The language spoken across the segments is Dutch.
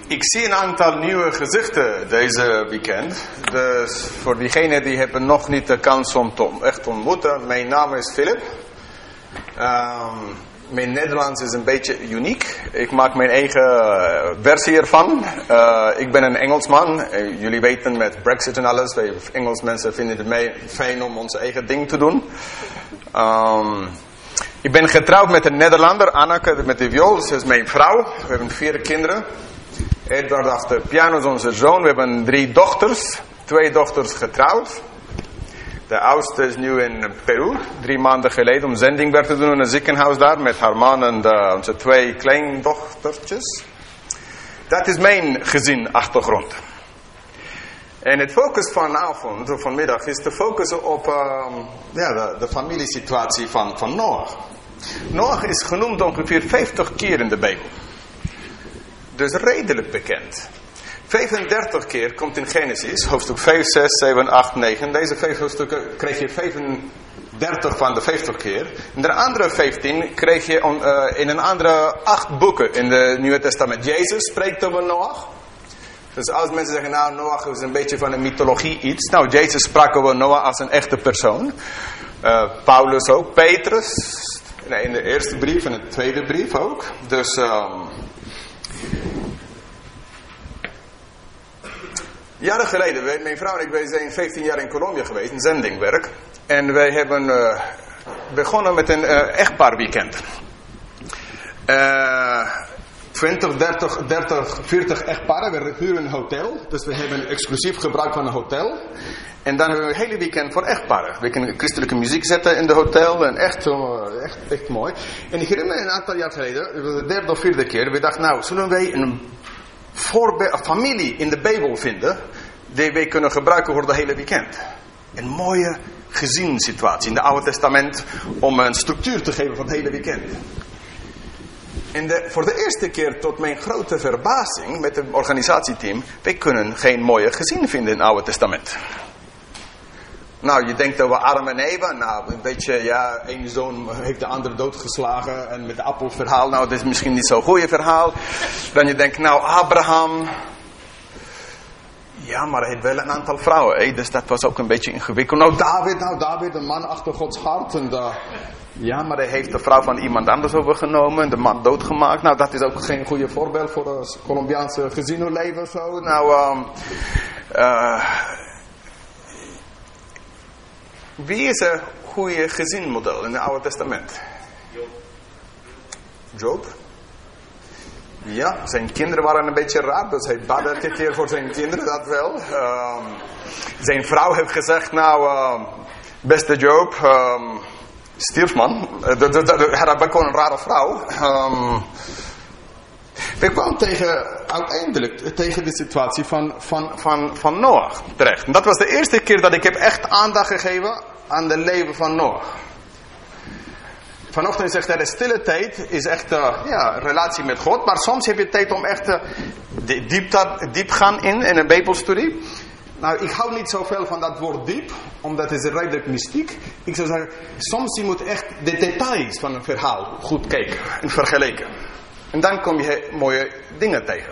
Ik zie een aantal nieuwe gezichten deze weekend. Dus voor diegenen die hebben nog niet de kans om echt te ontmoeten. Mijn naam is Philip. Mijn Nederlands is een beetje uniek. Ik maak mijn eigen versie ervan. Ik ben een Engelsman. Jullie weten met Brexit en alles. Wij Engels mensen vinden het fijn om onze eigen ding te doen. Ik ben getrouwd met een Nederlander, Anneke, met de viool. Ze is mijn vrouw. We hebben 4 kinderen. Edward achter de piano is onze zoon. We hebben 3 dochters. 2 dochters getrouwd. De oudste is nu in Peru. 3 maanden geleden om zendingwerk te doen in een ziekenhuis daar. Met haar man en onze 2 kleindochtertjes. Dat is mijn gezinachtergrond. En het focus vanavond of vanmiddag is te focussen op de familiesituatie van Noach. Noach is genoemd ongeveer 50 keer in de Bijbel. Dus redelijk bekend. 35 keer komt in Genesis, hoofdstuk 5, 6, 7, 8, 9. Deze 5 hoofdstukken kreeg je 35 van de 50 keer. En de andere 15 kreeg je in een andere 8 boeken in het Nieuwe Testament. Jezus spreekt over Noach. Dus als mensen zeggen, nou, Noach is een beetje van een mythologie iets. Nou, Jezus sprak over Noach als een echte persoon. Paulus ook. Petrus. In de eerste brief en de tweede brief ook. Dus jaren geleden, mijn vrouw en ik wij zijn 15 jaar in Colombia geweest, in zendingwerk. En wij hebben begonnen met een echtpaarweekend. 20, 30, 40 echtparen. We huren een hotel. Dus we hebben exclusief gebruik van een hotel. En dan hebben we een hele weekend voor echtparen. We kunnen christelijke muziek zetten in de hotel. En echt mooi. En ik herinner me een aantal jaar geleden, de 3e of 4e keer. We dachten, nou, zullen wij een familie in de Bijbel vinden. Die wij kunnen gebruiken voor de hele weekend. Een mooie gezinssituatie in het Oude Testament. Om een structuur te geven van het hele weekend. En voor de eerste keer tot mijn grote verbazing met het organisatieteam. Wij kunnen geen mooie gezin vinden in het Oude Testament. Nou, je denkt over Adam en Eva. Nou, een beetje, ja, één zoon heeft de andere doodgeslagen. En met het appelverhaal, nou, dat is misschien niet zo'n goeie verhaal. Dan je denkt, nou, Abraham. Ja, maar hij heeft wel een aantal vrouwen. Dus dat was ook een beetje ingewikkeld. Nou, David, een man achter Gods hart. En ja, maar hij heeft de vrouw van iemand anders overgenomen. En de man doodgemaakt. Nou, dat is ook geen goede voorbeeld voor het Colombiaanse gezinnenleven of zo. Nou, wie is een goede gezinmodel in het Oude Testament? Job. Ja, zijn kinderen waren een beetje raar, dus hij bad elke keer voor zijn kinderen, dat wel. Zijn vrouw heeft gezegd, nou, beste Job, stierf man. Hij had gewoon een rare vrouw. We kwamen uiteindelijk tegen de situatie van Noach terecht. En dat was de eerste keer dat ik heb echt aandacht gegeven aan het leven van Noach. Vanochtend zegt hij, de stille tijd is echt relatie met God. Maar soms heb je tijd om echt diep gaan in een Bijbelstudie. Nou, ik hou niet zoveel van dat woord diep. Omdat het is redelijk mystiek. Ik zou zeggen, soms je moet echt de details van een verhaal goed kijken en vergelijken. En dan kom je mooie dingen tegen.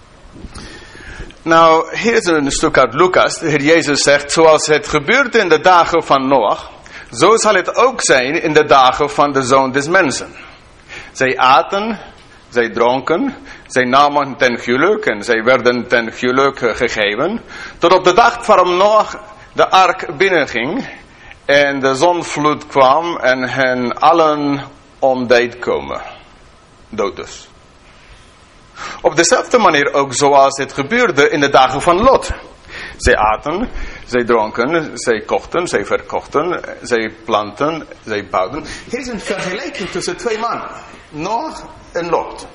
Nou, hier is een stuk uit Lucas. De Heer Jezus zegt, zoals het gebeurde in de dagen van Noach, zo zal het ook zijn in de dagen van de Zoon des Mensen. Zij aten, zij dronken, zij namen ten huwelijk en zij werden ten huwelijk gegeven. Tot op de dag waarom Noach de ark binnenging en de zonvloed kwam en hen allen om deed komen. Dood dus. Op dezelfde manier ook zoals het gebeurde in de dagen van Lot. Zij aten, zij dronken, zij kochten, zij verkochten, zij planten, zij bouwden. Hier is een vergelijking tussen 2 mannen. Noach en Lot.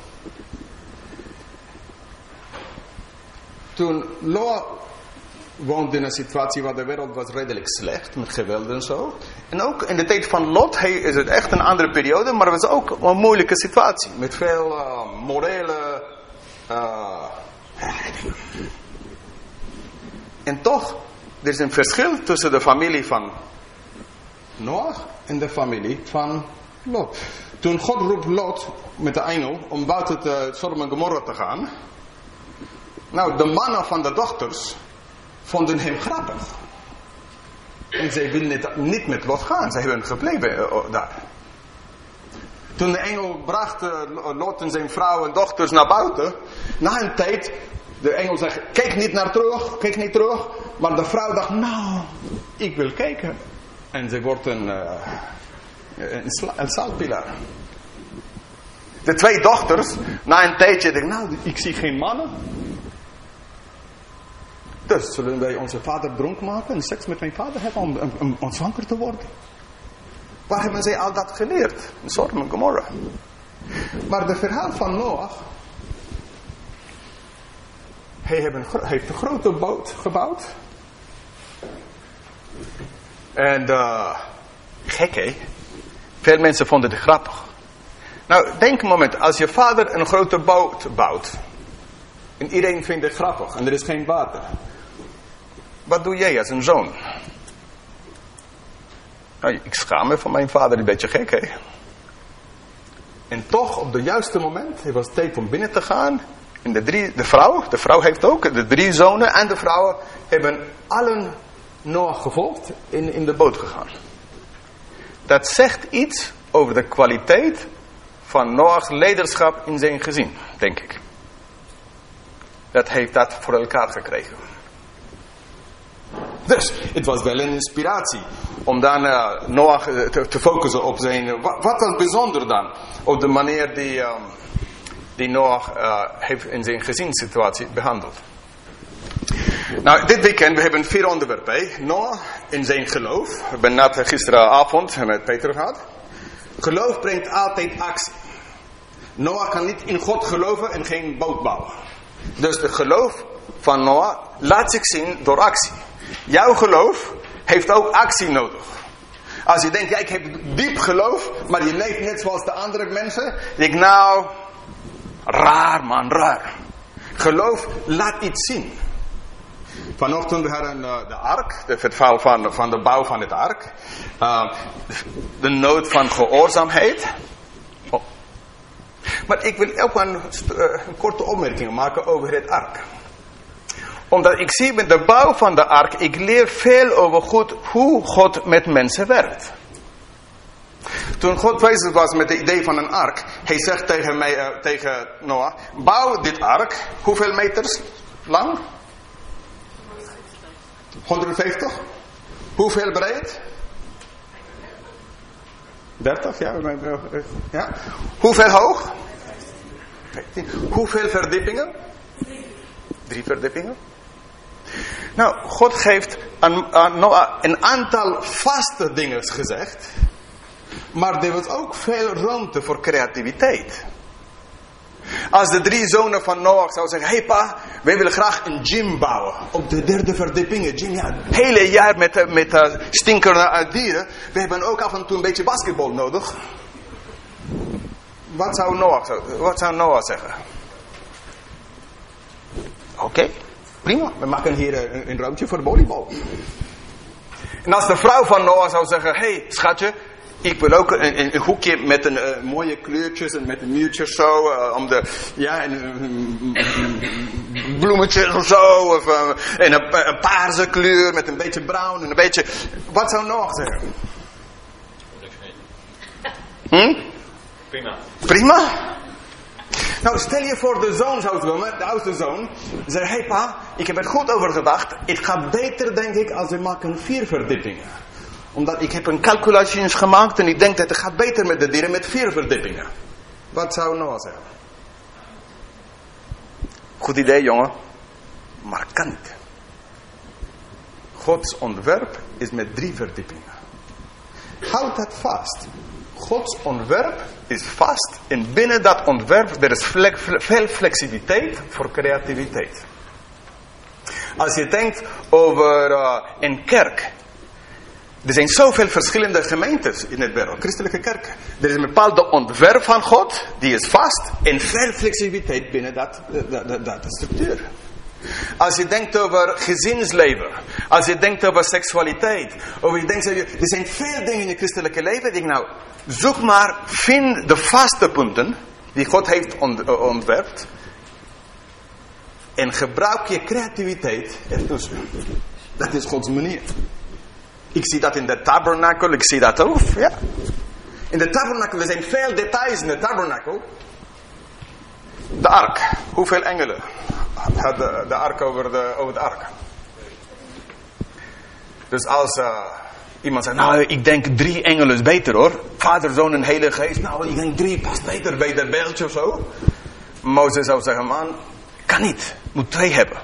Toen Noach woonde in een situatie waar de wereld was redelijk slecht, met geweld en zo. En ook in de tijd van Lot is het echt een andere periode, maar het was ook een moeilijke situatie. Met veel morele... En toch, er is een verschil tussen de familie van Noach en de familie van Lot. Toen God roept Lot met de engel om buiten Sodom en Gomorra te gaan, Nou, de mannen van de dochters vonden hem grappig. En zij wilden niet met Lot gaan. Zij hebben gebleven daar. Toen de engel bracht Lot en zijn vrouw en dochters naar buiten. Na een tijd, de engel zegt, kijk niet terug. Maar de vrouw dacht, nou, ik wil kijken. En ze wordt een zaalpilaar. De 2 dochters, na een tijdje, denken, nou, ik zie geen mannen. Dus zullen wij onze vader dronken maken en seks met mijn vader hebben om zwanger te worden? Waar hebben zij al dat geleerd? In Sodom en Gomorra. Maar de verhaal van Noach. Hij heeft een grote boot gebouwd. En gek hè. Veel mensen vonden het grappig. Nou, denk een moment. Als je vader een grote boot bouwt. En iedereen vindt het grappig. En er is geen water. Wat doe jij als een zoon? Nou, ik schaam me van mijn vader, een beetje gek hè. En toch op het juiste moment, het was tijd om binnen te gaan. En de vrouw heeft ook, de 3 zonen en de vrouwen hebben allen Noach gevolgd in de boot gegaan. Dat zegt iets over de kwaliteit van Noach's leiderschap in zijn gezin, denk ik. Dat heeft dat voor elkaar gekregen. Dus, het was wel een inspiratie om dan Noach te focussen op zijn... Wat was bijzonder dan? Op de manier die Noach heeft in zijn gezinssituatie behandeld. Nou, dit weekend, we hebben 4 onderwerpen. Noach in zijn geloof. We hebben net gisteravond met Peter gehad. Geloof brengt altijd actie. Noach kan niet in God geloven en geen boot bouwen. Dus de geloof van Noach laat zich zien door actie. Jouw geloof heeft ook actie nodig. Als je denkt, ja, ik heb diep geloof, maar je leeft net zoals de andere mensen. Dan denk ik, nou, raar man, raar. Geloof laat iets zien. Vanochtend we hadden de ark, het verhaal van de bouw van het ark. De nood van gehoorzaamheid. Oh. Maar ik wil ook een korte opmerking maken over het ark. Omdat ik zie met de bouw van de ark, ik leer veel over hoe God met mensen werkt. Toen God bezig was met het idee van een ark, hij zegt tegen Noach, bouw dit ark, hoeveel meters lang? 150? Hoeveel breed? 30, ja. Hoeveel hoog? 15. Hoeveel verdiepingen? 3 verdiepingen. Nou, God heeft aan Noach een aantal vaste dingen gezegd. Maar er was ook veel ruimte voor creativiteit. Als de 3 zonen van Noach zouden zeggen, hey pa, wij willen graag een gym bouwen. Op de 3e verdieping, gym, ja. Het hele jaar met stinkende dieren. We hebben ook af en toe een beetje basketbal nodig. Wat zou Noach zeggen? Oké, prima. We maken hier een ruimte voor volleybal. En als de vrouw van Noach zou zeggen, hey schatje, ik wil ook een hoekje met een mooie kleurtjes en met een muurtjes zo. Bloemetjes of zo. En een paarse kleur met een beetje bruin en een beetje... Wat zou Noach zeggen? Prima? Nou, stel je voor de zoon zou komen, de oudste zoon. Zeg, hey pa, ik heb er goed over gedacht. Het gaat beter, denk ik, als we maken 4 verdiepingen. Omdat ik heb een calculatie gemaakt en ik denk dat het gaat beter met de dieren met 4 verdiepingen. Wat zou Noach zeggen? Goed idee, jongen. Maar het kan niet. Gods ontwerp is met 3 verdiepingen. Houd dat vast. Gods ontwerp is vast. En binnen dat ontwerp er is veel flexibiliteit voor creativiteit. Als je denkt over een kerk. Er zijn zoveel verschillende gemeentes in het wereld, christelijke kerken. Er is een bepaalde ontwerp van God, die is vast, en veel flexibiliteit binnen dat structuur. Als je denkt over gezinsleven, als je denkt over seksualiteit, er zijn veel dingen in het christelijke leven, die nou, zoek maar, vind de vaste punten die God heeft ontwerpt. En gebruik je creativiteit ertussen. Dat is Gods manier. Ik zie dat in de tabernakel, ik zie dat ook. Ja. In de tabernakel, er zijn veel details in de tabernakel. De ark. Hoeveel engelen had de ark over de ark? Dus als iemand zegt, nou ik denk 3 engelen is beter hoor. Vader, Zoon en Heilige Geest. Nou ik denk 3 past beter bij dat beeldje of zo. Mozes zou zeggen, man, kan niet. Moet 2 hebben.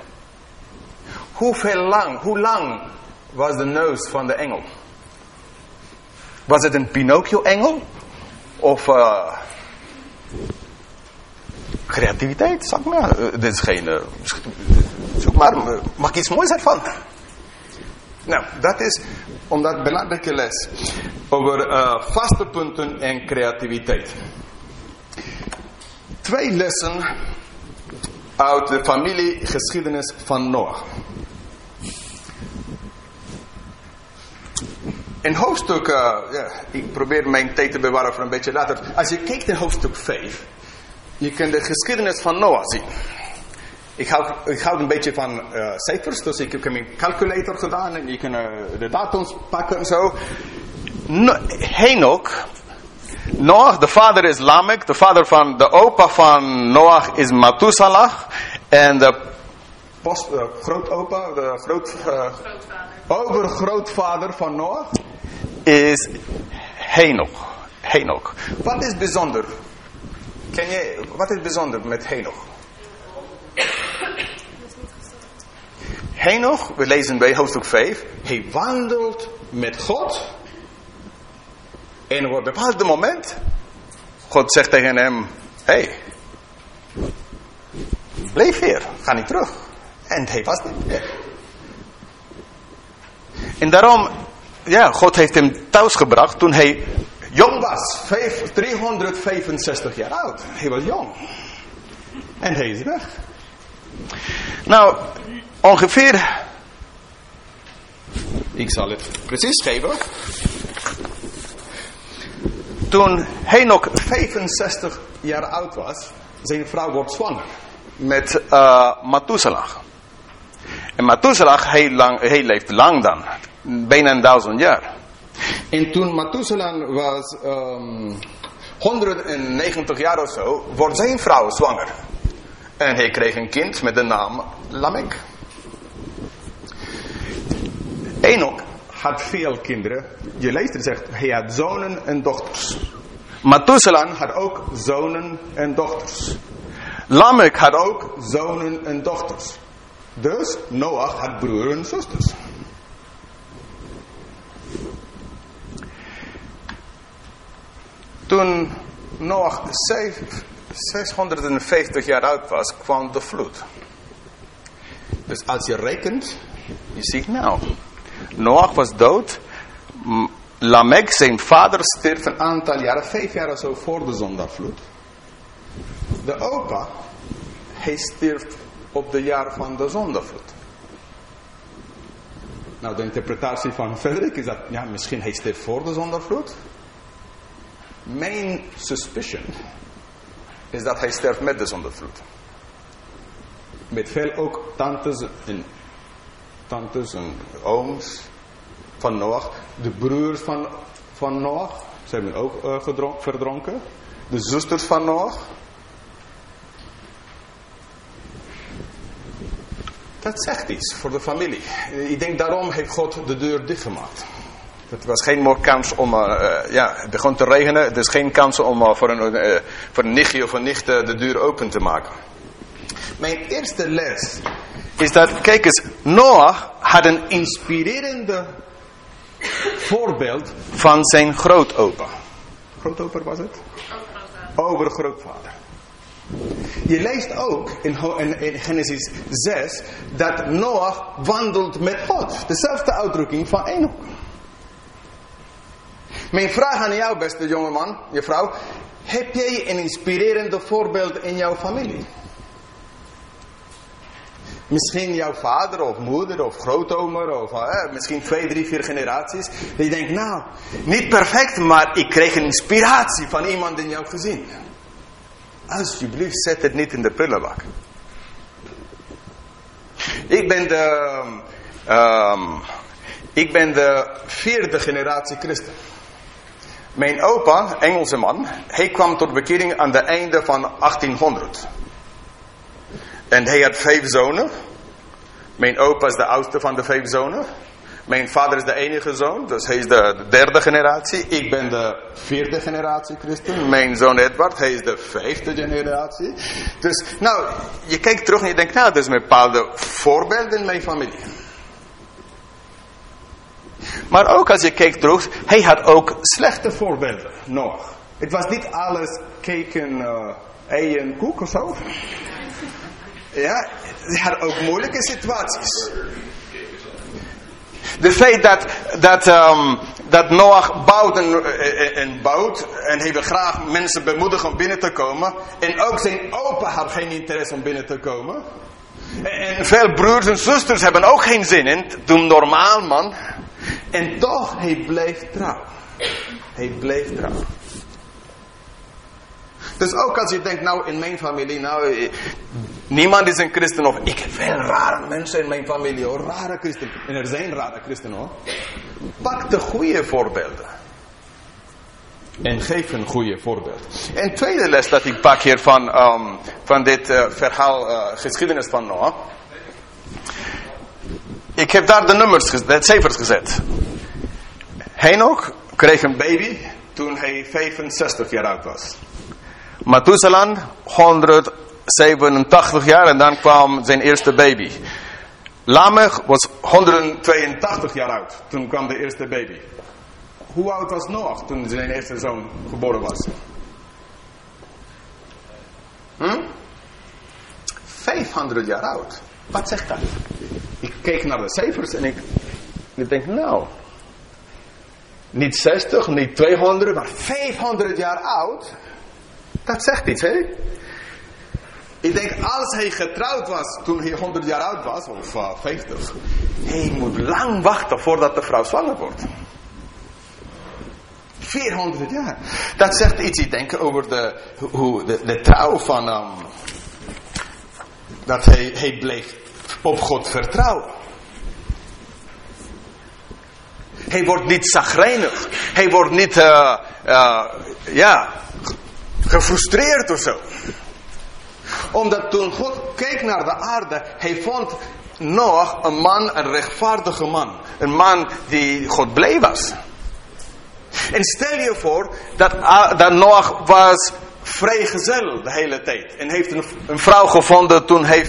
Hoe lang was de neus van de engel? Was het een Pinocchio-engel? Of creativiteit? Zeg maar. Dit is geen... zoek maar, maak iets moois ervan. Nou, dat is omdat belangrijke les over vaste punten en creativiteit. 2 lessen uit de familiegeschiedenis van Noach. In hoofdstuk, ik probeer mijn tijd te bewaren voor een beetje later. Als je kijkt in hoofdstuk 5, je kunt de geschiedenis van Noach zien. Ik hou een beetje van cijfers, dus ik heb mijn calculator gedaan en je kan de datums pakken en zo. Henoch, Noach, de vader is Lamek, de opa van Noach is Methuselah en de grootopa, overgrootvader van Noach is Henoch. Wat is bijzonder? Wat is bijzonder met Henoch? Henoch, we lezen bij hoofdstuk 5, hij wandelt met God. En op een bepaald moment, God zegt tegen hem, hey, blijf hier, ga niet terug. En hij was niet meer. En daarom, God heeft hem thuisgebracht toen hij jong was. 365 jaar oud. Hij was jong. En hij is weg. Nou, ongeveer, ik zal het precies geven. Toen Henoch 65 jaar oud was, zijn vrouw wordt zwanger met Methuselah. En Methuselah, hij leeft lang dan, bijna 1000 jaar. En toen Methuselah was 190 jaar of zo, wordt zijn vrouw zwanger. En hij kreeg een kind met de naam Lamek. Henoch had veel kinderen. Je leest er zegt, hij had zonen en dochters. Methuselah had ook zonen en dochters. Lamek had ook zonen en dochters. Dus Noach had broers en zusters. Toen Noach 650 jaar oud was, kwam de vloed. Dus als je rekent, je ziet nou, Noach was dood. Lamek, zijn vader, stierf een aantal jaren, 5 jaar of zo voor de zondvloed. De opa, hij stierf op de jaar van de zondvloed. Nou, de interpretatie van Frederik is dat, misschien hij stierf voor de zondvloed. Mijn suspicion is dat hij sterft met de zondvloed. Met veel ook tantes en ooms van Noach. De broers van Noach, ze hebben ook verdronken. De zusters van Noach. Dat zegt iets voor de familie. Ik denk daarom heeft God de deur dichtgemaakt. Het was geen meer kans om, het begon te regenen. Het is geen kans om voor een nichtje of een nicht de deur open te maken. Mijn eerste les is dat, kijk eens, Noach had een inspirerende voorbeeld van zijn grootopa. Grootopa was het? Overgrootvader. Je leest ook in Genesis 6 dat Noach wandelt met God. Dezelfde uitdrukking van Henoch. Mijn vraag aan jou, beste jongeman, je vrouw. Heb jij een inspirerende voorbeeld in jouw familie? Misschien jouw vader of moeder of grootomer of misschien 2, 3, 4 generaties. Dat je denkt, nou, niet perfect, maar ik kreeg een inspiratie van iemand in jouw gezin. Alsjeblieft, zet het niet in de prullenbak. Ik ben de 4e generatie christen. Mijn opa, Engelse man, hij kwam tot bekering aan het einde van 1800. En hij had 5 zonen. Mijn opa is de oudste van de 5 zonen. Mijn vader is de enige zoon, dus hij is de 3e generatie. Ik ben de 4e generatie christen. Mijn zoon Edward, hij is de 5e generatie. Dus, nou, je kijkt terug en je denkt, nou, dat is een bepaalde voorbeeld in mijn familie. Maar ook als je kijkt terug, hij had ook slechte voorbeelden, Noach. Het was niet alles keken, ei en koek of zo. Ja, hij had ook moeilijke situaties. De feit dat Noach bouwt en bouwt en hij wil graag mensen bemoedigen om binnen te komen. En ook zijn opa had geen interesse om binnen te komen. En veel broers en zusters hebben ook geen zin in. Doe normaal man. En toch, hij bleef trouw. Hij bleef trouw. Dus ook als je denkt, nou in mijn familie, nou niemand is een christen of ik heb veel rare mensen in mijn familie hoor, rare christen. En er zijn rare christenen hoor. Pak de goede voorbeelden. En geef een goede voorbeeld. En tweede les dat ik pak hier van dit verhaal, geschiedenis van Noach. Ik heb daar de cijfers gezet. Henoch kreeg een baby toen hij 65 jaar oud was. Methuselah 187 jaar en dan kwam zijn eerste baby. Lamech was 182 jaar oud. Toen kwam de eerste baby. Hoe oud was Noach toen zijn eerste zoon geboren was? 500 jaar oud. Wat zegt dat? Ik keek naar de cijfers en ik denk, nou, niet 60, niet 200, maar 500 jaar oud. Dat zegt iets, hè? Ik denk, als hij getrouwd was toen hij 100 jaar oud was, of 50, hij moet lang wachten voordat de vrouw zwanger wordt. 400 jaar. Dat zegt iets, ik denk, over de trouw van, dat hij bleef op God vertrouwen. Hij wordt niet chagrijnig. Hij wordt niet, gefrustreerd of zo. Omdat toen God keek naar de aarde, hij vond Noach een rechtvaardige man. Een man die God blij was. En stel je voor dat Noach was vrijgezel de hele tijd. En heeft een vrouw gevonden toen hij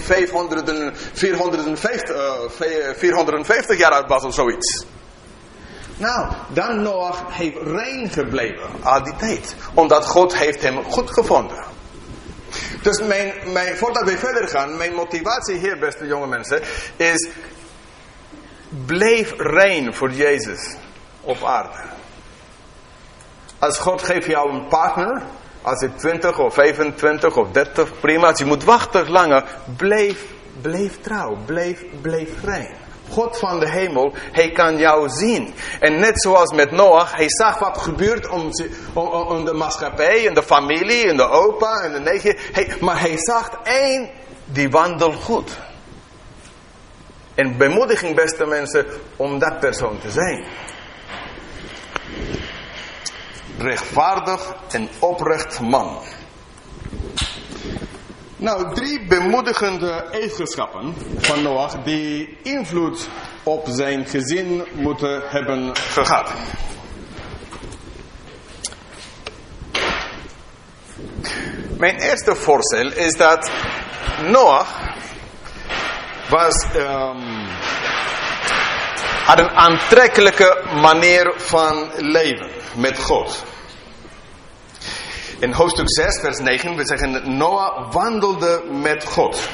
450 jaar oud was of zoiets. Nou, dan Noach heeft rein gebleven al die tijd. Omdat God heeft hem goed gevonden. Dus voordat we verder gaan, mijn motivatie hier, beste jonge mensen, is: blijf rein voor Jezus op aarde. Als God geeft jou een partner, als je 20 of 25 of 30, prima. Als je moet wachten langer, blijf trouw, blijf rein. God van de hemel, hij kan jou zien. En net zoals met Noach, hij zag wat gebeurt om de maatschappij en de familie en de opa en de neefje. Maar hij zag één die wandelt goed. En bemoediging, beste mensen, om dat persoon te zijn. Rechtvaardig en oprecht man. Nou, 3 bemoedigende eigenschappen van Noach die invloed op zijn gezin moeten hebben gehad. Mijn eerste voorstel is dat Noach had een aantrekkelijke manier van leven met God. In hoofdstuk 6, vers 9, we zeggen: Noach wandelde met God.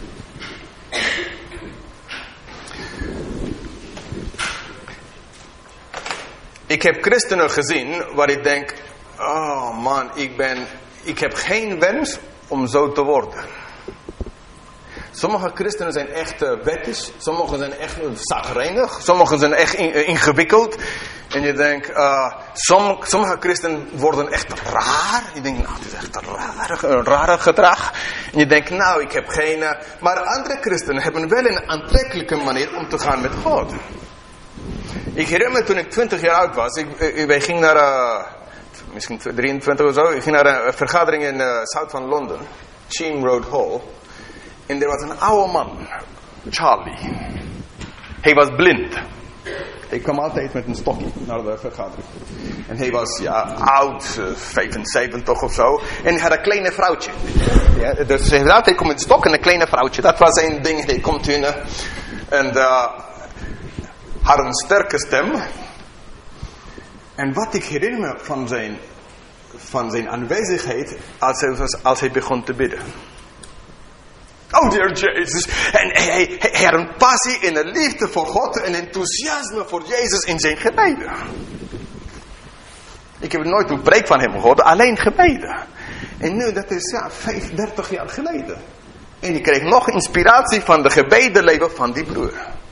Ik heb christenen gezien waar ik denk: oh man, ik heb geen wens om zo te worden. Sommige christenen zijn echt wettisch, sommigen zijn echt chagrijnig, sommigen zijn echt ingewikkeld. En je denkt, sommige christenen worden echt raar. Je denkt, nou, dit is echt een rare gedrag. En je denkt, nou, ik heb geen... Maar andere christenen hebben wel een aantrekkelijke manier om te gaan met God. Ik herinner me toen ik 20 jaar oud was. Wij gingen naar... misschien 23 of zo. Ik ging naar een vergadering in zuid van Londen. Cheam Road Hall. En er was een oude man. Charlie. Hij was blind. Hij kwam altijd met een stokje naar de vergadering. En hij was oud, 75 of zo. En hij had een kleine vrouwtje. Ja, dus hij had altijd met een stok en een kleine vrouwtje. Dat was zijn ding. Hij komt binnen. En had een sterke stem. En wat ik herinner me van zijn aanwezigheid als hij begon te bidden. Oh, dear Jezus. En hij had een passie en een liefde voor God en enthousiasme voor Jezus in zijn gebeden. Ik heb nooit een preek van hem gehoord, alleen gebeden. En nu, dat is 35 jaar geleden. En ik kreeg nog inspiratie van de gebedenleven van die broer.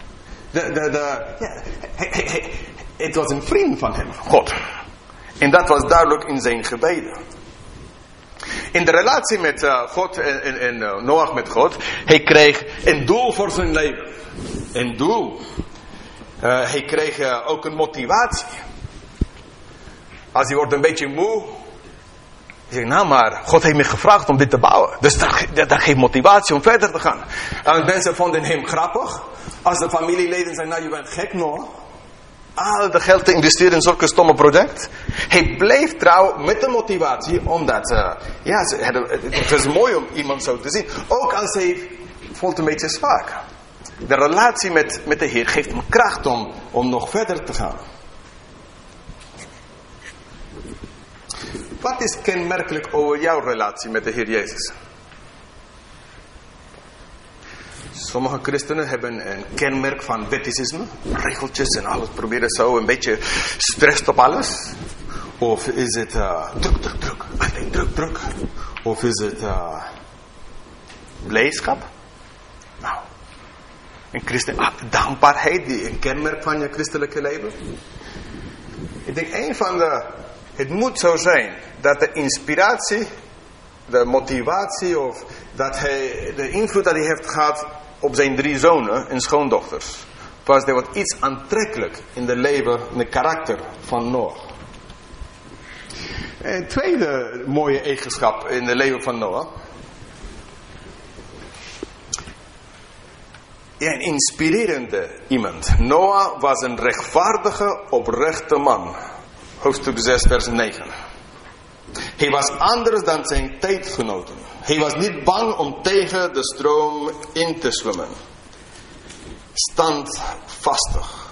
Het was een vriend van hem, God. En dat was duidelijk in zijn gebeden. In de relatie met God en Noach met God, hij kreeg een doel voor zijn leven. Een doel. Hij kreeg ook een motivatie. Als hij wordt een beetje moe, hij zegt, nou maar, God heeft me gevraagd om dit te bouwen. Dus dat geeft motivatie om verder te gaan. En mensen vonden hem grappig. Als de familieleden zeiden, nou je bent gek Noach. Al de geld te investeren in zulke stomme project. Hij bleef trouw met de motivatie. Omdat, het was mooi om iemand zo te zien. Ook als hij voelt een beetje zwak. De relatie met de Heer geeft hem kracht om nog verder te gaan. Wat is kenmerkelijk over jouw relatie met de Heer Jezus? Sommige christenen hebben een kenmerk van wetticisme. Regeltjes en alles. Proberen zo een beetje stress op alles. Of is het druk. Alleen druk. Of is het blijdschap. Nou. Dankbaarheid. Die een kenmerk van je christelijke leven. Ik denk het moet zo zijn. Dat de inspiratie. De motivatie. Of dat de invloed dat hij heeft gehad. Op zijn 3 zonen en schoondochters. Was er wat iets aantrekkelijk in de leven, in het karakter van Noach. Een tweede mooie eigenschap in het leven van Noach. Een inspirerende iemand. Noach was een rechtvaardige, oprechte man. Hoofdstuk 6 vers 9. Hij was anders dan zijn tijdgenoten. Hij was niet bang om tegen de stroom in te zwemmen. Standvastig.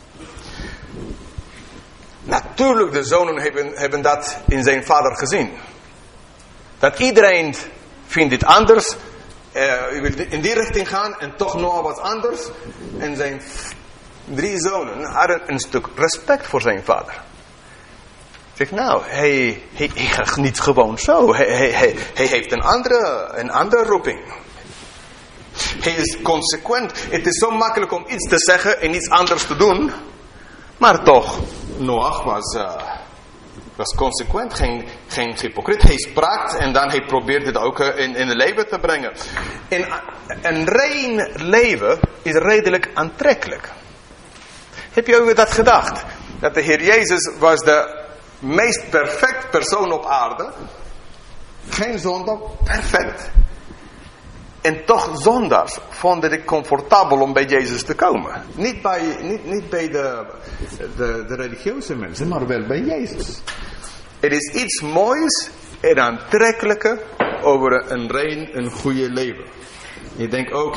Natuurlijk, de zonen hebben dat in zijn vader gezien. Dat iedereen vindt dit anders. Wil in die richting gaan en toch Noach was anders. En zijn 3 zonen hadden een stuk respect voor zijn vader. Zeg nou, hij gaat niet gewoon zo. Hij heeft een andere roeping. Hij is consequent. Het is zo makkelijk om iets te zeggen en iets anders te doen. Maar toch, Noach was consequent, geen hypocriet. Hij sprak en dan hij probeerde het ook in het leven te brengen. Een rein leven is redelijk aantrekkelijk. Heb je over dat gedacht? Dat de Heer Jezus was de meest perfect persoon op aarde. Geen zonde, perfect. En toch zondaars vonden het comfortabel om bij Jezus te komen. Niet bij de religieuze mensen, maar wel bij Jezus. Er is iets moois en aantrekkelijker over een goede leven. Je denkt ook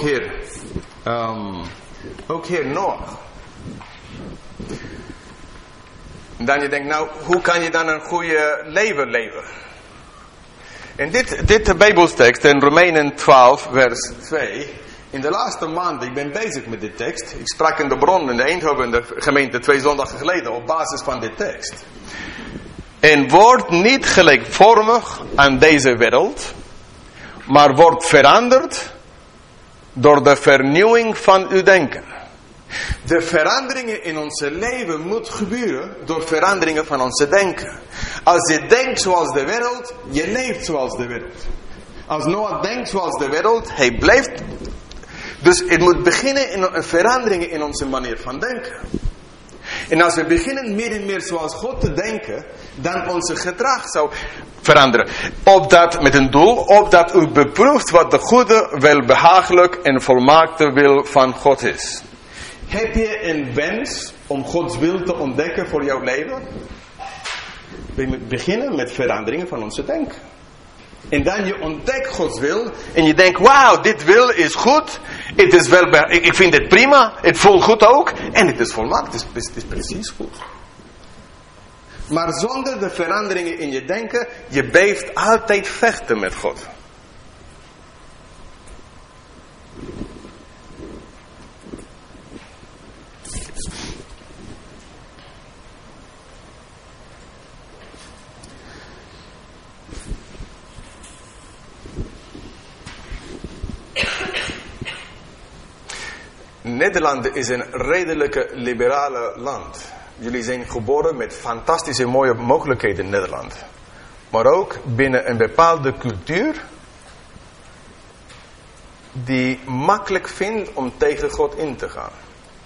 hier Noach. En dan je denkt, nou, hoe kan je dan een goede leven leven? En dit Bijbelstekst in Romeinen 12 vers 2. In de laatste maanden, ik ben bezig met dit tekst. Ik sprak in de bron in de Eindhoven, in de gemeente 2 zondagen geleden, op basis van dit tekst. En word niet gelijkvormig aan deze wereld, maar wordt veranderd door de vernieuwing van uw denken. De veranderingen in ons leven moet gebeuren door veranderingen van ons denken. Als je denkt zoals de wereld, je leeft zoals de wereld. Als Noach denkt zoals de wereld, hij blijft. Dus het moet beginnen in een verandering in onze manier van denken. En als we beginnen meer en meer zoals God te denken, dan onze gedrag zou veranderen. Opdat, met een doel, opdat u beproeft wat de goede, welbehagelijk en volmaakte wil van God is. Heb je een wens om Gods wil te ontdekken voor jouw leven? We moeten beginnen met veranderingen van onze denken. En dan je ontdekt Gods wil. En je denkt, wauw, dit wil is goed. Het is ik vind het prima. Het voelt goed ook. En het is volmaakt. Het is precies goed. Maar zonder de veranderingen in je denken. Je blijft altijd vechten met God. Nederland is een redelijke liberale land. Jullie zijn geboren met fantastische mooie mogelijkheden in Nederland. Maar ook binnen een bepaalde cultuur die makkelijk vindt om tegen God in te gaan.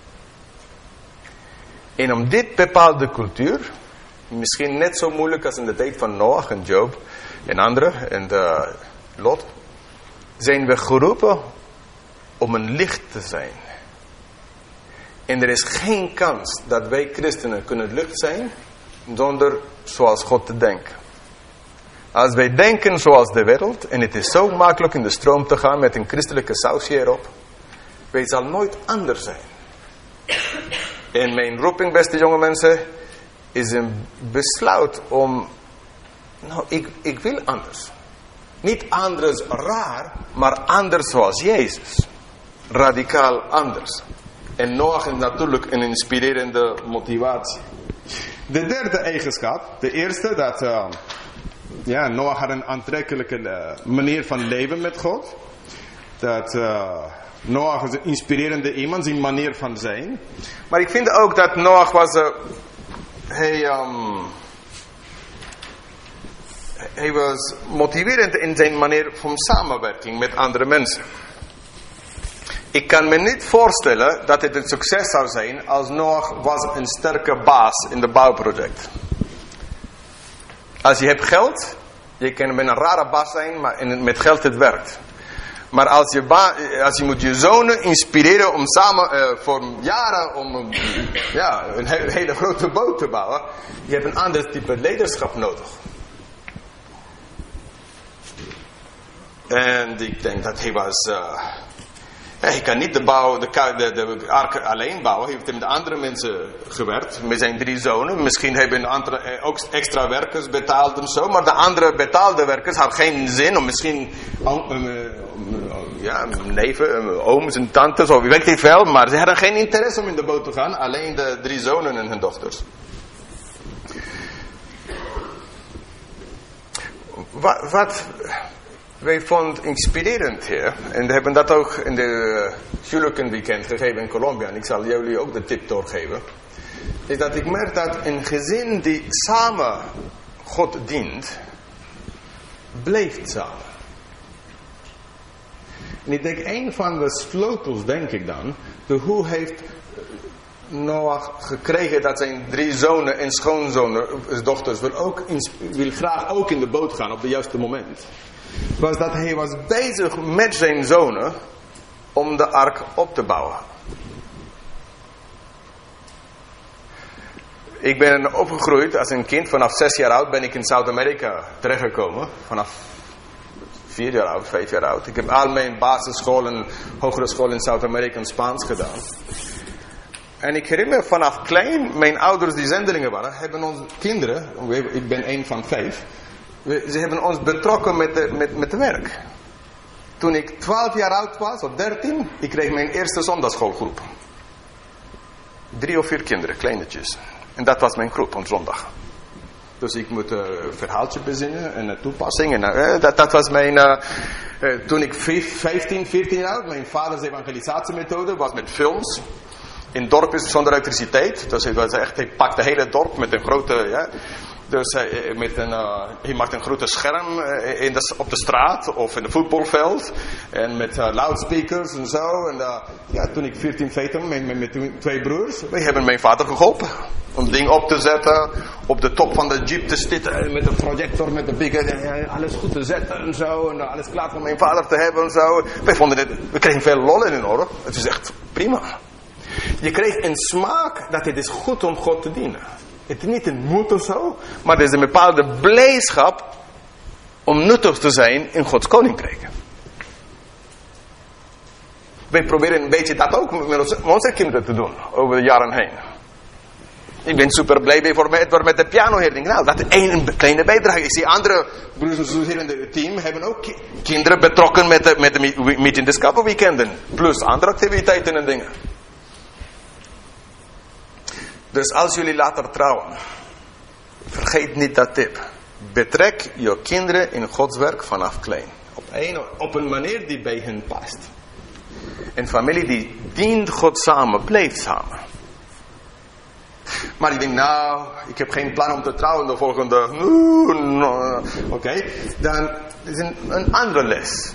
En om dit bepaalde cultuur, misschien net zo moeilijk als in de tijd van Noach en Job en anderen en Lot, zijn we geroepen om een licht te zijn. En er is geen kans dat wij christenen kunnen licht zijn zonder zoals God te denken. Als wij denken zoals de wereld, en het is zo makkelijk in de stroom te gaan met een christelijke sausje erop, wij zal nooit anders zijn. En mijn roeping, beste jonge mensen, is een besluit om, ik wil anders. Niet anders raar, maar anders zoals Jezus. Radicaal anders. En Noach is natuurlijk een inspirerende motivatie. De derde eigenschap, de eerste, dat Noach had een aantrekkelijke manier van leven met God. Dat Noach is een inspirerende iemand, zijn manier van zijn. Maar ik vind ook dat Noach was, hij was motiverend in zijn manier van samenwerking met andere mensen. Ik kan me niet voorstellen dat het een succes zou zijn als Noach was een sterke baas in de bouwproject. Als je hebt geld, je kan met een rare baas zijn, maar met geld het werkt. Maar als je moet je zonen inspireren om samen voor jaren om een hele grote boot te bouwen, je hebt een ander type leiderschap nodig. En ik denk dat hij was. Hij kan niet de ark alleen bouwen. Hij heeft met andere mensen gewerkt. Met zijn 3 zonen. Misschien hebben andere ook extra werkers betaald en zo. Maar de andere betaalde werkers hadden geen zin om misschien neven, ooms en tantes of weet ik veel. Maar ze hadden geen interesse om in de boot te gaan. Alleen de 3 zonen en hun dochters. Wat wij vonden inspirerend hier, en we hebben dat ook in de Juliken weekend gegeven in Colombia, en ik zal jullie ook de tip doorgeven, is dat ik merk dat een gezin die samen God dient, blijft samen. En ik denk, een van de sleutels, denk ik dan, hoe heeft Noach gekregen dat zijn 3 zonen en schoonzonen, dochters, wil graag ook in de boot gaan op het juiste moment. Was dat hij was bezig met zijn zonen om de ark op te bouwen. Ik ben opgegroeid als een kind. Vanaf 6 jaar oud ben ik in Zuid-Amerika terechtgekomen. Vanaf 4 jaar oud, 5 jaar oud. Ik heb al mijn basisschool en hogere school in Zuid-Amerika Spaans gedaan. En ik herinner me vanaf klein, mijn ouders die zendelingen waren, hebben onze kinderen, ik ben 1 van 5... Ze hebben ons betrokken met de werk. Toen ik 12 jaar oud was, of 13, ik kreeg mijn eerste zondagschoolgroep. 3 of 4 kinderen, kleinetjes. En dat was mijn groep op zondag. Dus ik moet een verhaaltje bezinnen en een toepassing. En, dat was mijn... toen ik 15, 14 jaar oud, mijn vaders evangelisatiemethode was met films. In dorpen zonder elektriciteit. Dus het was echt, hij pakte het hele dorp met een grote... Dus hij maakt een grote scherm op de straat of in het voetbalveld. En met loudspeakers en zo. En toen ik 14, 15 met 2 broers. Wij hebben mijn vader geholpen. Om het ding op te zetten. Op de top van de jeep te zitten. Met een projector, met de bigger. Alles goed te zetten en zo. En alles klaar voor mijn vader te hebben en zo. Wij vonden het, we kregen veel lol in hoor. Het is echt prima. Je kreeg een smaak dat het is goed om God te dienen. Het is niet een moed of zo, maar het is een bepaalde blijdschap om nuttig te zijn in Gods koninkrijk. Wij proberen een beetje dat ook met onze kinderen te doen, over de jaren heen. Ik ben super blij bijvoorbeeld met de piano hier. Nou, dat is een kleine bijdrage. Ik zie andere broers en zussen hier in het team hebben ook kinderen betrokken met de Meet in Discover weekenden. Plus andere activiteiten en dingen. Dus als jullie later trouwen, vergeet niet dat tip. Betrek je kinderen in Gods werk vanaf klein. Op een manier die bij hen past. Een familie die dient God samen, blijft samen. Maar ik denk, nou, ik heb geen plan om te trouwen de volgende. Oké, dan is een andere les.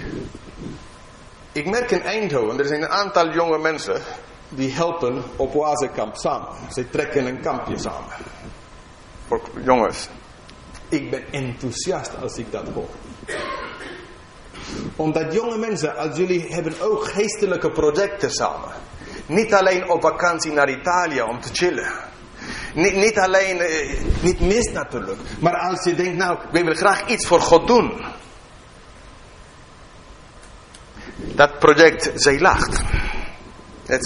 Ik merk in Eindhoven, er zijn een aantal jonge mensen die helpen op oasekamp samen. Ze trekken een kampje samen. Voor jongens. Ik ben enthousiast als ik dat hoor. Omdat jonge mensen als jullie hebben ook geestelijke projecten samen. Niet alleen op vakantie naar Italië om te chillen. Niet alleen, niet mis natuurlijk. Maar als je denkt, nou, we willen graag iets voor God doen. Dat project, zij lacht. Het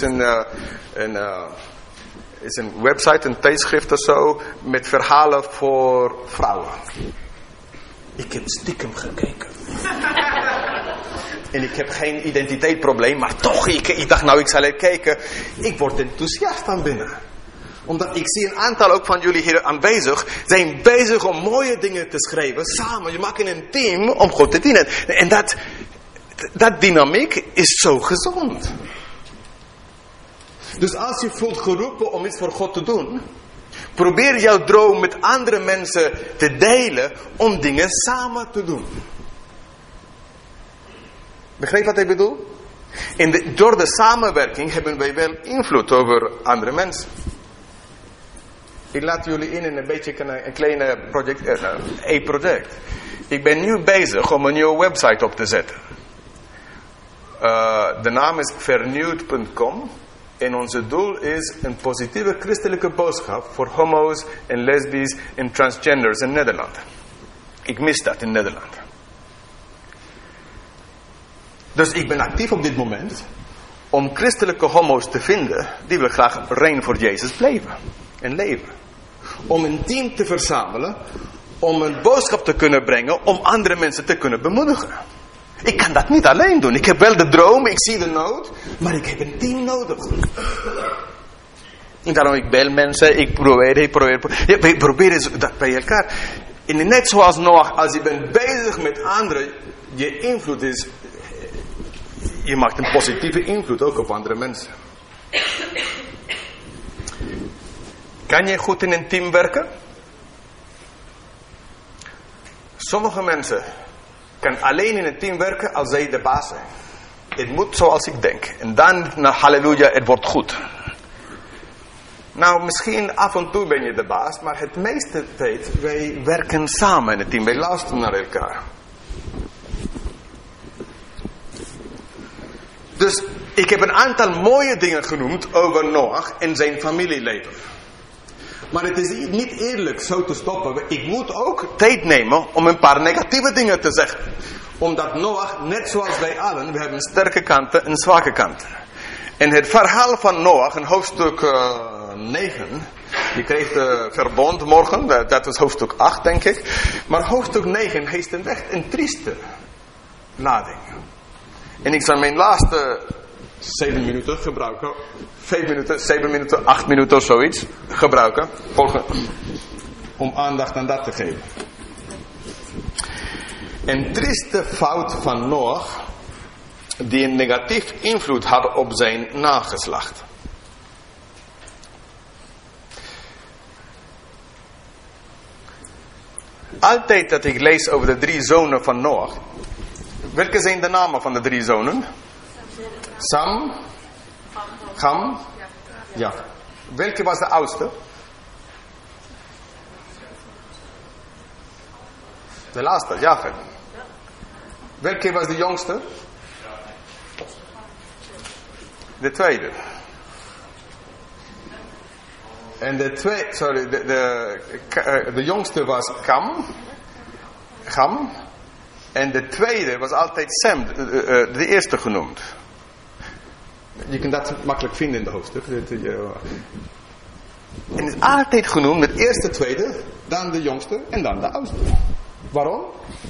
is een website, een tijdschrift of zo, met verhalen voor vrouwen. Ik heb stiekem gekeken. En ik heb geen identiteitsprobleem, maar toch, ik dacht nou, ik zal even kijken. Ik word enthousiast van binnen. Omdat ik zie een aantal ook van jullie hier aanwezig, zijn bezig om mooie dingen te schrijven, samen. Je maakt een team om God te dienen. En dat dynamiek is zo gezond. Dus als je voelt geroepen om iets voor God te doen, probeer jouw droom met andere mensen te delen om dingen samen te doen. Begrijp wat ik bedoel? Door de samenwerking hebben wij wel invloed over andere mensen. Ik laat jullie in een beetje een kleine project. Ik ben nu bezig om een nieuwe website op te zetten. De naam is vernieuwd.com. En onze doel is een positieve christelijke boodschap voor homo's en lesbisch en transgenders in Nederland. Ik mis dat in Nederland. Dus ik ben actief op dit moment om christelijke homo's te vinden die willen graag rein voor Jezus blijven en leven. Om een team te verzamelen, om een boodschap te kunnen brengen, om andere mensen te kunnen bemoedigen. Ik kan dat niet alleen doen. Ik heb wel de droom, ik zie de nood, maar ik heb een team nodig. En daarom ik bel mensen, ik probeer dat bij elkaar. En net zoals Noach, als je bent bezig met anderen, je invloed is, je maakt een positieve invloed ook op andere mensen. Kan je goed in een team werken? Sommige mensen kan alleen in een team werken als zij de baas zijn. Het moet zoals ik denk. En dan, halleluja, het wordt goed. Nou, misschien af en toe ben je de baas, maar het meeste tijd, wij werken samen in het team. Wij luisteren naar elkaar. Dus ik heb een aantal mooie dingen genoemd over Noach en zijn familieleven. Maar het is niet eerlijk zo te stoppen. Ik moet ook tijd nemen om een paar negatieve dingen te zeggen. Omdat Noach, net zoals wij allen, we hebben sterke kanten en zwakke kanten. En het verhaal van Noach, in hoofdstuk 9, je kreeg de verbond morgen, dat was hoofdstuk 8 denk ik. Maar hoofdstuk 9 heeft echt een trieste lading. En ik zal mijn laatste 7 minuten gebruiken. 5 minuten, 7 minuten, 8 minuten of zoiets gebruiken. Om aandacht aan dat te geven. Een trieste fout van Noach, die een negatief invloed had op zijn nageslacht. altijd dat ik lees over de 3 zonen van Noach. Welke zijn de namen van de 3 zonen? Sam, Ham, ja. Welke was de oudste? De laatste, Jafet. Welke was de jongste? De tweede. En de jongste was Gam. En de tweede was altijd Sem, de eerste genoemd. Je kunt dat makkelijk vinden in de hoofdstuk. En het is altijd genoemd met eerste, tweede, dan de jongste en dan de oudste. Waarom?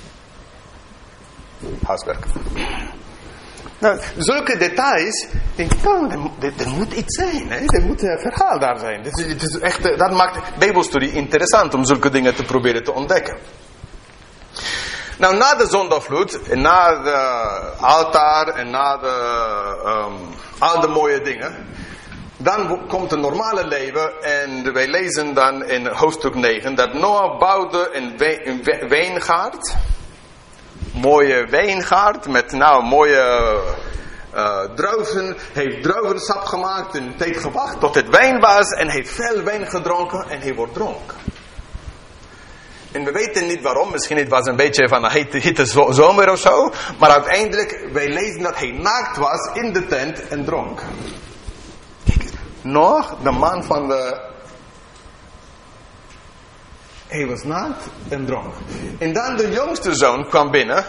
Huiswerk. Nou, zulke details, denk ik, er moet iets zijn. Hè? Er moet een verhaal daar zijn. Het is echt, dat maakt Bijbelstudie interessant om zulke dingen te proberen te ontdekken. Nou, na de zondvloed, en na de altaar en na al de mooie dingen, dan komt het normale leven en wij lezen dan in hoofdstuk 9 dat Noach bouwde een wijngaard. Mooie wijngaard met mooie druiven. Heeft druivensap gemaakt en heeft gewacht tot het wijn was en heeft veel wijn gedronken en hij wordt dronken. En we weten niet waarom, misschien het was een beetje van een hitte zomer of zo, maar uiteindelijk, wij lezen dat hij naakt was in de tent en dronk. Kijk, Noach, de man van de... Hij was naakt en dronk. En dan de jongste zoon kwam binnen,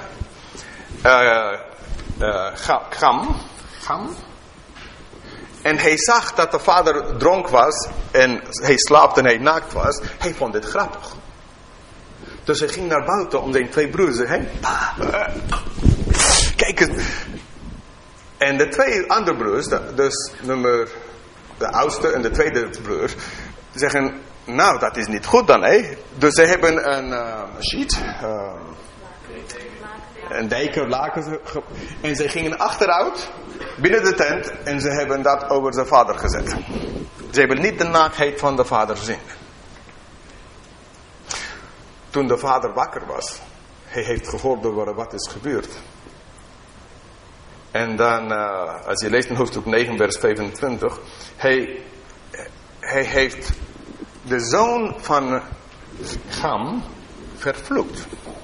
Gam. En hij zag dat de vader dronk was en hij slaapt en hij naakt was. Hij vond dit grappig. Dus hij ging naar buiten om zijn 2 broers heen. Kijk eens. En de 2 andere broers, dus de oudste en de tweede broer, zeggen, nou dat is niet goed dan, hè. Dus ze hebben een sheet, een deken, laken, en ze gingen achteruit, binnen de tent, en ze hebben dat over zijn vader gezet. Ze hebben niet de naaktheid van de vader gezien. Toen de vader wakker was, hij heeft gehoord over wat is gebeurd. En dan, als je leest in hoofdstuk 9, vers 25, hij heeft de zoon van Gam vervloekt.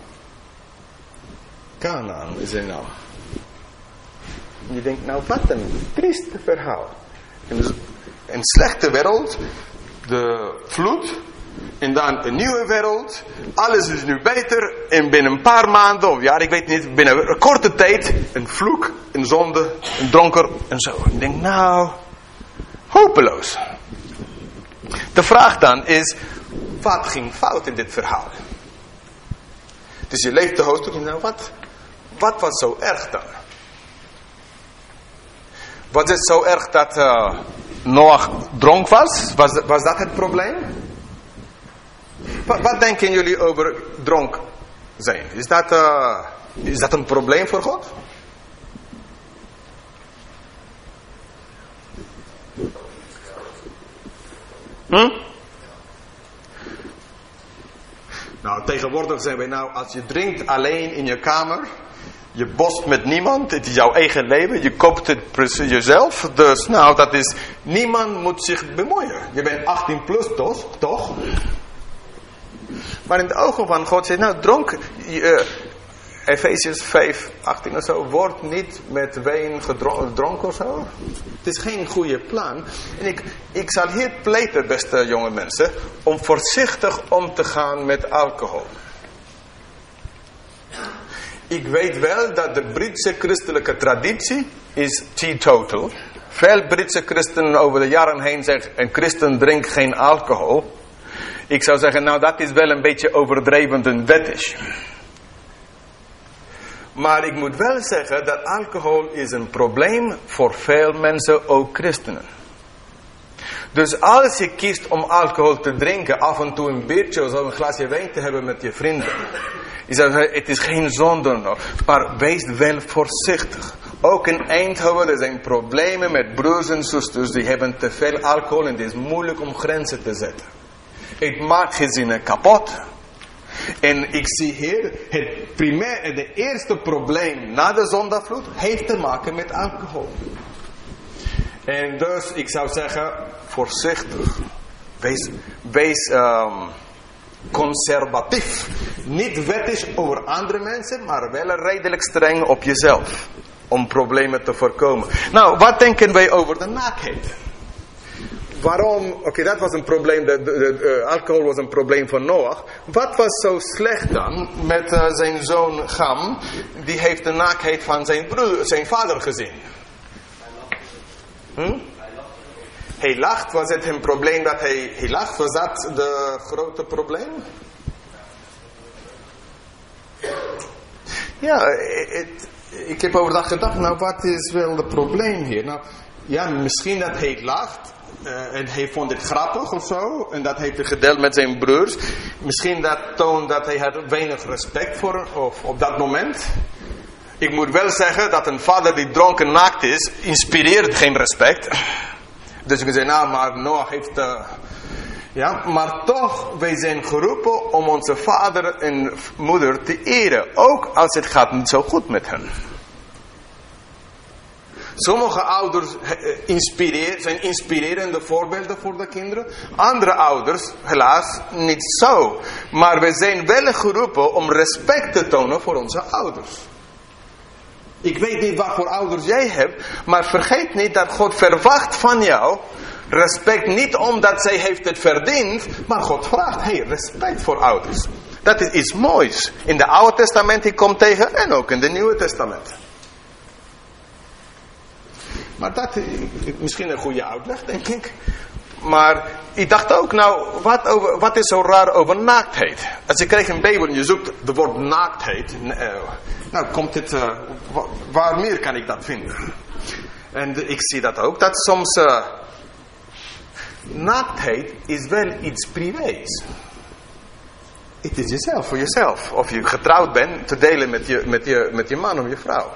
Kanaan is zijn naam. En je denkt, nou wat een triest verhaal. Een slechte wereld, de vloed, en dan een nieuwe wereld. Alles is nu beter. En binnen een paar maanden of jaar, ik weet niet, binnen een korte tijd, een vloek, een zonde, een dronker en zo. Ik denk, nou, hopeloos. De vraag dan is, wat ging fout in dit verhaal? Dus je leest de hoofdstuk en nou, wat was zo erg dan? Was het zo erg dat Noach dronk was? Was dat het probleem? Wat denken jullie over dronk zijn? Is dat een probleem voor God? Nou, tegenwoordig zijn wij als je drinkt alleen in je kamer, je bost met niemand, het is jouw eigen leven, je koopt het precies jezelf, dus dat is, niemand moet zich bemoeien. Je bent 18 plus toch? Maar in de ogen van God zegt, dronk, Efesiërs 5, 18 of zo, wordt niet met wijn gedronken of zo. Het is geen goede plan. En ik zal hier pleiten, beste jonge mensen, om voorzichtig om te gaan met alcohol. Ik weet wel dat de Britse christelijke traditie is teetotal. Veel Britse christenen over de jaren heen zeggen, een christen drinkt geen alcohol. Ik zou zeggen, dat is wel een beetje overdreven en wettisch. Maar ik moet wel zeggen dat alcohol is een probleem voor veel mensen, ook christenen. Dus als je kiest om alcohol te drinken, af en toe een biertje of zo, een glasje wijn te hebben met je vrienden. Je zou zeggen, het is geen zonde, maar wees wel voorzichtig. Ook in Eindhoven, er zijn problemen met broers en zusters, die hebben te veel alcohol en het is moeilijk om grenzen te zetten. Het maakt gezinnen kapot. En ik zie hier, het eerste probleem na de zondvloed heeft te maken met alcohol. En dus, ik zou zeggen, voorzichtig. Wees conservatief. Niet wettisch over andere mensen, maar wel redelijk streng op jezelf. Om problemen te voorkomen. Nou, wat denken wij over de naaktheid? Waarom? Oké, dat was een probleem. Alcohol was een probleem van Noach. Wat was zo slecht dan met zijn zoon Gam? Die heeft de naaktheid van zijn vader gezien. Hij lacht. Was het een probleem dat hij lacht? Was dat de grote probleem? Ja, ik heb overdag gedacht, nou wat is wel het probleem hier? Nou, ja, misschien dat hij lacht en hij vond het grappig of zo. En dat heeft hij gedeeld met zijn broers. Misschien dat toont dat hij had weinig respect voor op dat moment. Ik moet wel zeggen dat een vader die dronken naakt is, inspireert geen respect. Dus ik zei, nou, maar Noach heeft... ja, maar toch, wij zijn geroepen om onze vader en moeder te eren. Ook als het gaat niet zo goed met hen. Sommige ouders zijn inspirerende voorbeelden voor de kinderen. Andere ouders, helaas, niet zo. Maar we zijn wel geroepen om respect te tonen voor onze ouders. Ik weet niet wat voor ouders jij hebt, maar vergeet niet dat God verwacht van jou respect, niet omdat zij heeft het verdiend, maar God vraagt, respect voor ouders. Dat is iets moois. In het Oude Testament die komt tegen en ook in het Nieuwe Testament. Maar dat is misschien een goede uitleg, denk ik. Maar ik dacht ook, nou, wat is zo raar over naaktheid? Als je krijgt een Bijbel en je zoekt het woord naaktheid, nou komt het, waar meer kan ik dat vinden? En ik zie dat ook, dat soms naaktheid is wel iets privés. Het is jezelf, voor jezelf. Of je getrouwd bent, te delen met je man of je vrouw.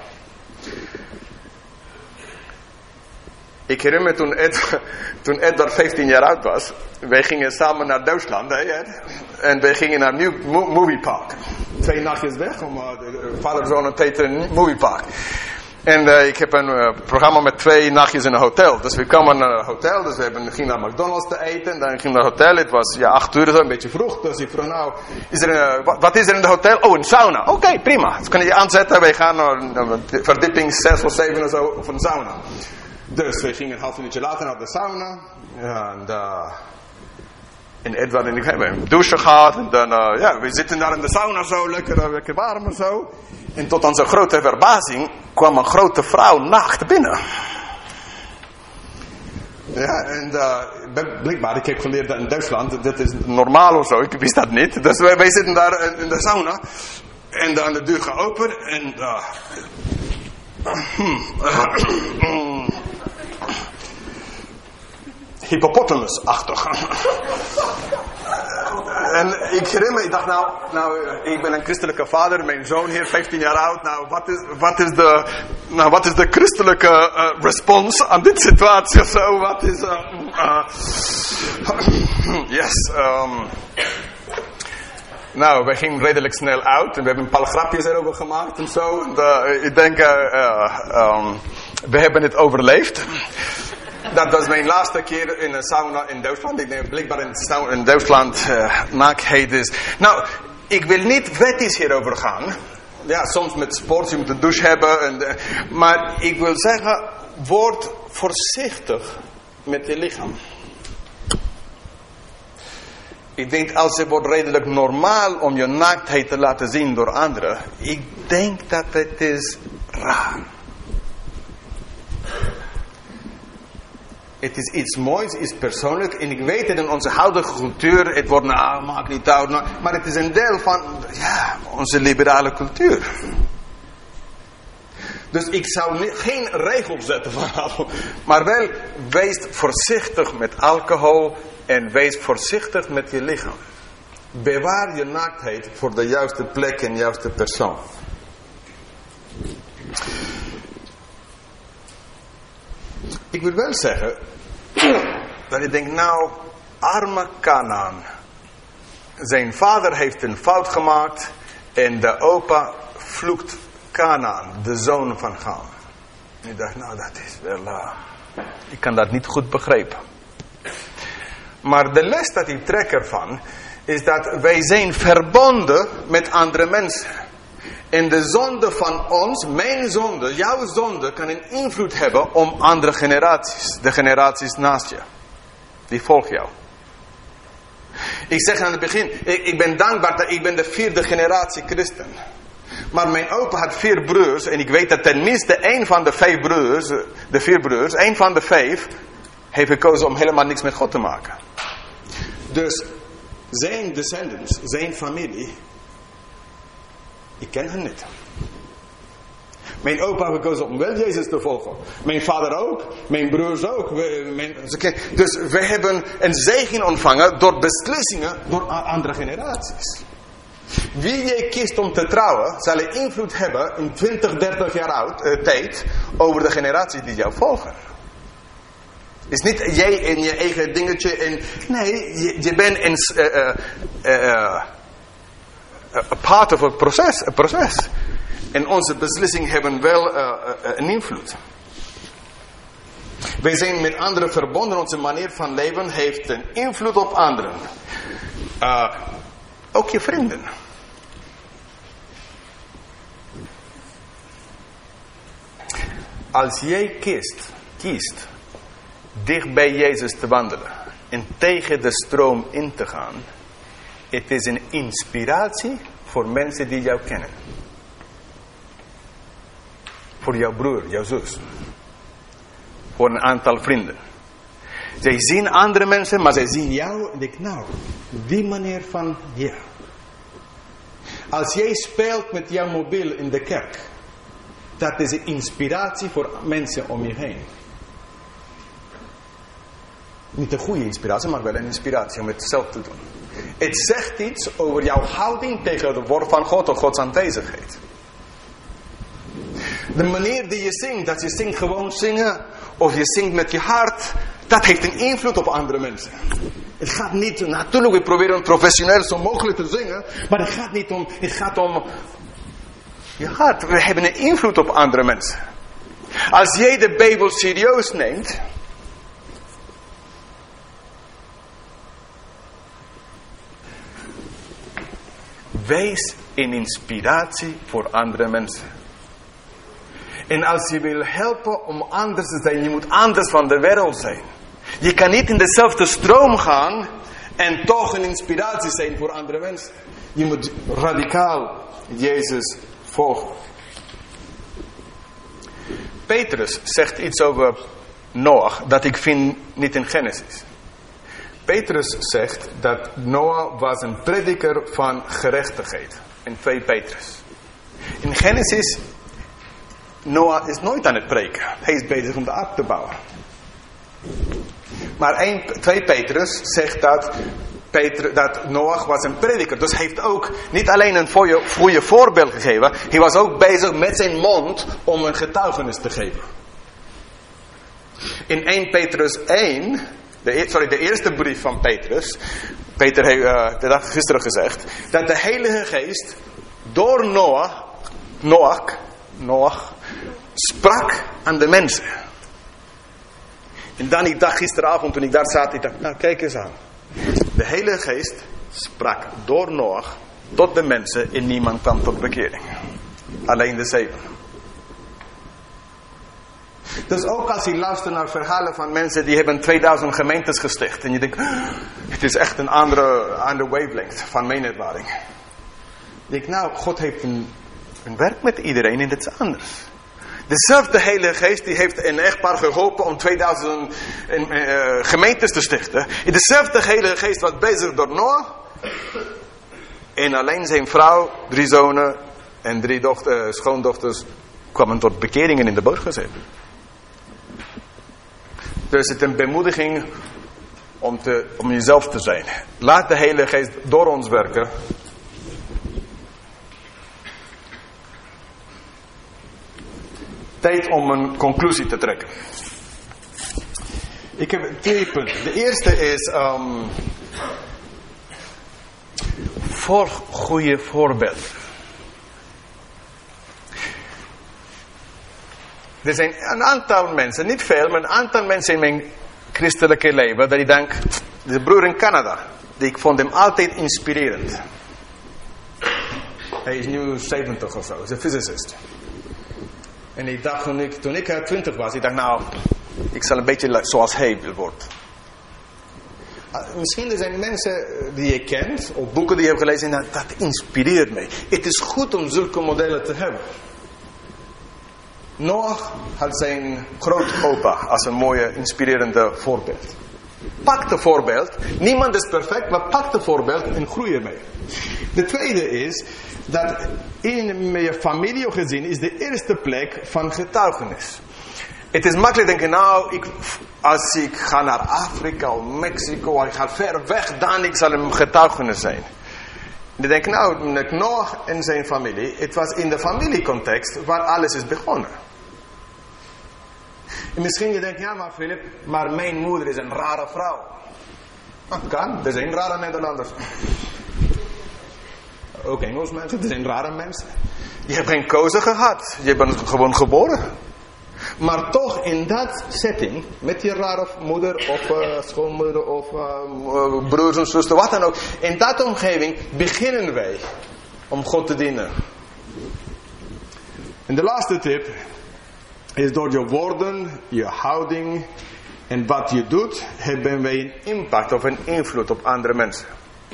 Ik herinner me toen Edward 15 jaar oud was. Wij gingen samen naar Duitsland. En wij gingen naar een nieuw moviepark. 2 nachtjes weg. Om vader en zoon te een moviepark. En ik heb een programma met 2 nachtjes in een hotel. Dus we kwamen naar een hotel. Dus we gingen naar McDonald's te eten. En dan gingen we naar het hotel. Het was 8 uur, zo een beetje vroeg. Dus ik vroeg, nou, wat is er in het hotel? Oh, een sauna. Oké, prima. Dus kan je aanzetten. Wij gaan naar verdieping 6 of 7 of zo. Of een sauna. Dus we gingen een half minuutje later naar de sauna. Ja, en Edward en ik hebben een douche gehad. En dan, we zitten daar in de sauna zo, lekker warm en zo. En tot onze grote verbazing kwam een grote vrouw naakt binnen. Ja, en blijkbaar, ik heb geleerd dat in Duitsland, dat is normaal of zo, ik wist dat niet. Dus wij zitten daar in de sauna. En dan de deur gaat open en... hippopotamusachtig. En ik herinner me, ik dacht nou, ik ben een christelijke vader, mijn zoon hier, 15 jaar oud. Nou, wat is de christelijke respons aan dit situatie of zo? Wat is... yes. Nou, wij gingen redelijk snel uit en we hebben een paar grapjes erover gemaakt en zo. En, ik denk, we hebben het overleefd. Dat was mijn laatste keer in een sauna in Duitsland. Ik denk blijkbaar in Duitsland naaktheid is. Nou, ik wil niet wettisch hierover gaan. Ja, soms met sport, je moet een douche hebben. Maar ik wil zeggen, word voorzichtig met je lichaam. Ik denk als het wordt redelijk normaal om je naaktheid te laten zien door anderen. Ik denk dat het is raar. Het is iets moois, iets persoonlijk. En ik weet het in onze huidige cultuur. Het wordt maakt niet uit. Maar het is een deel van onze liberale cultuur. Dus ik zou geen regel zetten van. Maar wel, wees voorzichtig met alcohol. En wees voorzichtig met je lichaam. Bewaar je naaktheid voor de juiste plek en juiste persoon. Ik wil wel zeggen dat ik denk, nou, arme Kanaan. Zijn vader heeft een fout gemaakt en de opa vloekt Kanaan, de zoon van Cham. En ik dacht, nou dat is wel... ik kan dat niet goed begrijpen. Maar de les dat ik trek ervan is dat wij zijn verbonden met andere mensen. En de zonde van ons, mijn zonde, jouw zonde, kan een invloed hebben op andere generaties. De generaties naast je. Die volgen jou. Ik zeg aan het begin, ik ben dankbaar dat ik ben de 4e generatie christen. Maar mijn opa had 4 broers en ik weet dat tenminste één van de 5 broers, de 4 broers, één van de 5 heeft gekozen om helemaal niks met God te maken. Dus zijn descendants, zijn familie, ik ken hen niet. Mijn opa heeft gekozen om wel Jezus te volgen. Mijn vader ook. Mijn broers ook. Dus we hebben een zegen ontvangen door beslissingen door andere generaties. Wie jij kiest om te trouwen, zal een invloed hebben in 20, 30 jaar tijd over de generaties die jou volgen. Het is niet jij in je eigen dingetje. Nee, je bent een part of een proces. En onze beslissingen hebben wel een invloed. Wij zijn met anderen verbonden. Onze manier van leven heeft een invloed op anderen. Ook je vrienden. Als jij kiest dicht bij Jezus te wandelen en tegen de stroom in te gaan, het is een inspiratie voor mensen die jou kennen. Voor jouw broer, jouw zus. Voor een aantal vrienden. Zij zien andere mensen, maar zij zien jou en denken, nou, die manier van ja. Als jij speelt met jouw mobiel in de kerk, dat is een inspiratie voor mensen om je heen. Niet een goede inspiratie, maar wel een inspiratie om het zelf te doen. Het zegt iets over jouw houding tegen het woord van God of Gods aanwezigheid. De manier die je zingt, dat je zingt gewoon zingen, of je zingt met je hart, dat heeft een invloed op andere mensen. Het gaat niet, natuurlijk we proberen professioneel zo mogelijk te zingen, maar het gaat niet om, het gaat om je hart. We hebben een invloed op andere mensen. Als jij de Bijbel serieus neemt, wees een inspiratie voor andere mensen. En als je wil helpen om anders te zijn, je moet anders van de wereld zijn. Je kan niet in dezelfde stroom gaan en toch een inspiratie zijn voor andere mensen. Je moet radicaal Jezus volgen. Petrus zegt iets over Noach dat ik vind niet in Genesis. Petrus zegt dat Noach was een prediker van gerechtigheid. In 2 Petrus. In Genesis, Noach is nooit aan het preken. Hij is bezig om de ark te bouwen. Maar 2 Petrus zegt dat Noach was een prediker. Dus hij heeft ook niet alleen een goede voorbeeld gegeven. Hij was ook bezig met zijn mond om een getuigenis te geven. In 1 Petrus 1... de eerste brief van Petrus. Peter heeft dat gisteren gezegd. Dat de Heilige Geest door Noach sprak aan de mensen. En dan ik dacht gisteravond toen ik daar zat. Ik dacht, nou kijk eens aan. De Heilige Geest sprak door Noach tot de mensen en niemand kwam tot bekering. Alleen de 7. Dus ook als je luistert naar verhalen van mensen die hebben 2000 gemeentes gesticht. En je denkt, het is echt een andere wavelength van mijn ervaring. Je denkt, nou, God heeft een werk met iedereen en dat is anders. Dezelfde Heilige Geest die heeft een echtpaar geholpen om 2000 gemeentes te stichten. En dezelfde Heilige Geest was bezig door Noach. En alleen zijn vrouw, 3 zonen en 3 schoondochters kwamen tot bekeringen in de boot gezet. Dus het is een bemoediging om jezelf te zijn. Laat de Heilige Geest door ons werken. Tijd om een conclusie te trekken. Ik heb 2 punten. De eerste is goede voorbeelden. Er zijn een aantal mensen, niet veel, maar een aantal mensen in mijn christelijke leven, dat ik denk, de broer in Canada, ik vond hem altijd inspirerend. Hij is nu 70 of zo, hij is een physicist. En ik dacht, toen ik 20 was, ik dacht, nou, ik zal een beetje zoals hij wil worden. Misschien er zijn mensen die je kent, of boeken die je hebt gelezen, en dat inspireert mij. Het is goed om zulke modellen te hebben. Noach had zijn grootopa als een mooie, inspirerende voorbeeld. Pak de voorbeeld. Niemand is perfect, maar pak de voorbeeld en groei ermee. De tweede is dat in je familie of gezin is de eerste plek van getuigenis. Het is makkelijk denken, nou, als ik ga naar Afrika of Mexico, ik ga ver weg, dan ik zal een getuigenis zijn. Die denken, nou, met Noach en zijn familie, het was in de familiecontext waar alles is begonnen. En misschien je denkt, ja maar Philip, maar mijn moeder is een rare vrouw. Dat kan, er zijn rare Nederlanders. Ook Engels mensen, er zijn rare mensen. Je hebt geen keuze gehad, je bent gewoon geboren. Maar toch in dat setting, met je rare moeder of schoonmoeder of broers en zuster, wat dan ook. In dat omgeving beginnen wij om God te dienen. En de laatste tip is door je woorden, je houding en wat je doet, hebben wij een impact of een invloed op andere mensen.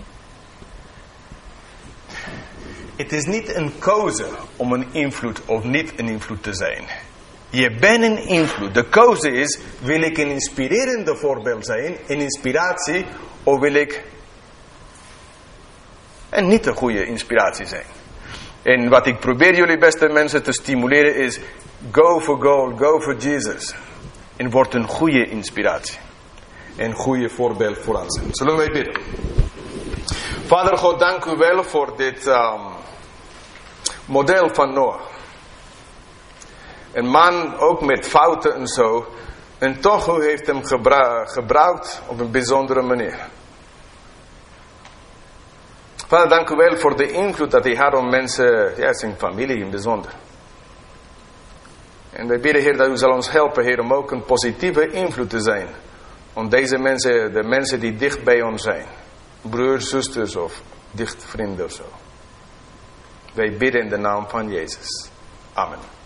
Het is niet een keuze om een invloed of niet een invloed te zijn. Je bent een invloed. De keuze is, wil ik een inspirerende voorbeeld zijn, een inspiratie, of wil ik een niet een goede inspiratie zijn. En wat ik probeer jullie beste mensen te stimuleren is, go for goal, go for Jesus. En word een goede inspiratie. Een goede voorbeeld voor ons. Zullen wij bidden? Vader God, dank u wel voor dit model van Noach. Een man ook met fouten en zo. En toch u heeft hem gebruikt op een bijzondere manier. Vader, dank u wel voor de invloed dat hij had op mensen, ja, zijn familie in bijzonder. En wij bidden, Heer, dat u zal ons helpen, Heer, om ook een positieve invloed te zijn. Om deze mensen, de mensen die dicht bij ons zijn. Broers, zusters of dicht vrienden of zo. Wij bidden in de naam van Jezus. Amen.